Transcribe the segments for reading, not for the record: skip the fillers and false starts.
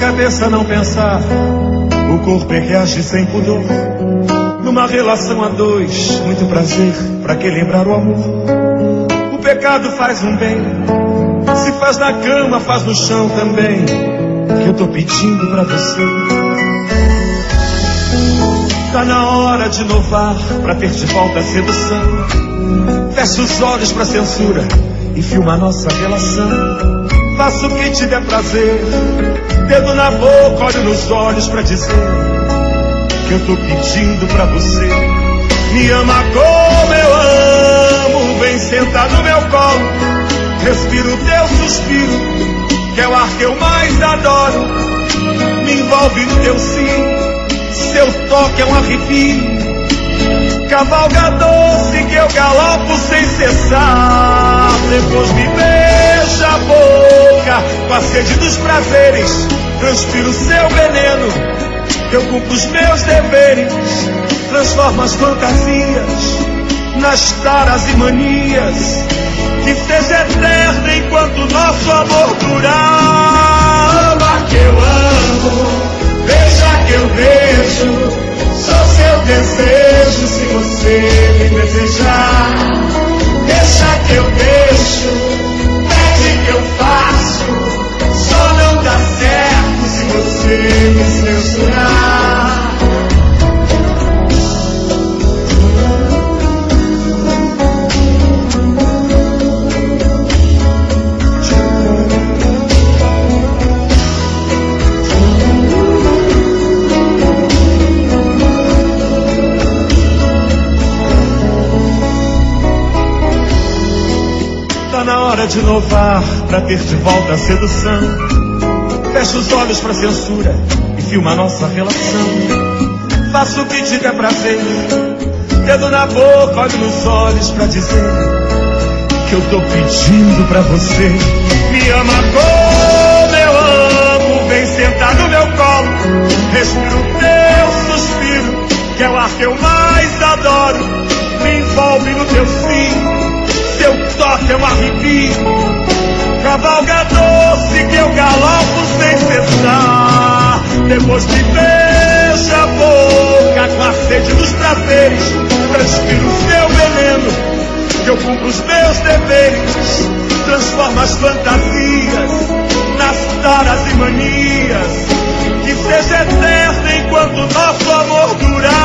cabeça não pensar, o corpo é que age sem pudor. Numa relação a dois, muito prazer, pra que lembrar o amor? O pecado faz um bem, se faz na cama, faz no chão também, que eu tô pedindo pra você. Tá na hora de inovar, pra ter de volta a sedução. Fecha os olhos pra censura e filma a nossa relação. Faça o que te der prazer, dedo na boca, olho nos olhos pra dizer que eu tô pedindo pra você. Me ama como eu amo, vem sentar no meu colo. Respiro teu suspiro, que é o ar que eu mais adoro. Me envolve no teu sim, seu toque é um arrepio. Cavalga doce que eu galopo sem cessar. Depois me beija a boca com a sede dos prazeres. Transpiro seu veneno, eu cumpro os meus deveres. Transformo as fantasias nas taras e manias. Que seja eterna enquanto nosso amor durar. Ama que eu amo, veja que eu vejo. Sou seu desejo se você me desejar. Deixa que eu deixo, pede que eu faço. Só não dá certo se você me censurar. Na hora de inovar, pra ter de volta a sedução. Fecha os olhos pra censura e filma a nossa relação. Faça o que te der prazer, dedo na boca, olho nos olhos pra dizer que eu tô pedindo pra você. Me ama como eu amo, vem sentar no meu colo. Respiro teu suspiro, que é o ar que eu mais adoro. Me envolve no teu sim, seu toque é um arrepio. Cavalga doce que eu galopo sem cessar. Depois me beija a boca com a sede dos prazeres. Transpiro o seu veneno, que eu cumpro os meus deveres. Transforma as fantasias nas taras e manias. Que seja eterna enquanto nosso amor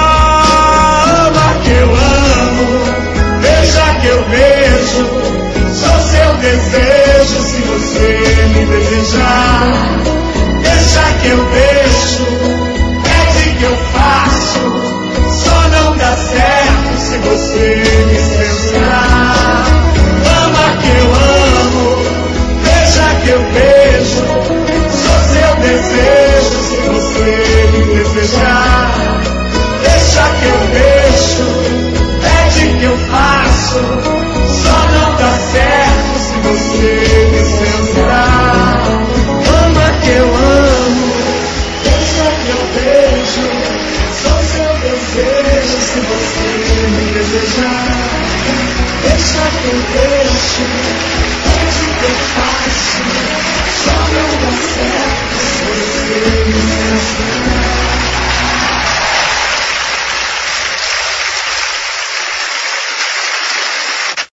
durar. Ama que eu amo, veja que eu vejo. Sou seu desejo se você me desejar. Deixa que eu deixo, pede que eu faço. Só não dá certo se você me censurar. Ama que eu amo, veja que eu vejo. Sou seu desejo se você me desejar. Deixa que eu deixo, pede que eu faço. Só não dá certo se você me censurar. Ama que eu amo, deixa que eu beijo. Sou seu desejo se você me desejar. Deixa que eu deixo, pede que eu faço.